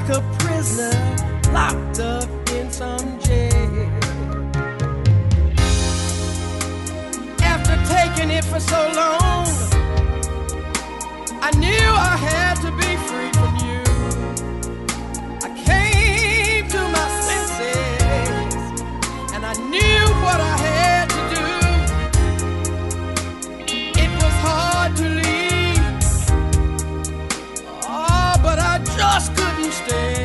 like a prisoner locked up in some jail. After taking it for so long, I knew I had to be free from you. I came to my senses, and I knew what I had to do. It was hard to leave, oh, but I just couldn't stay.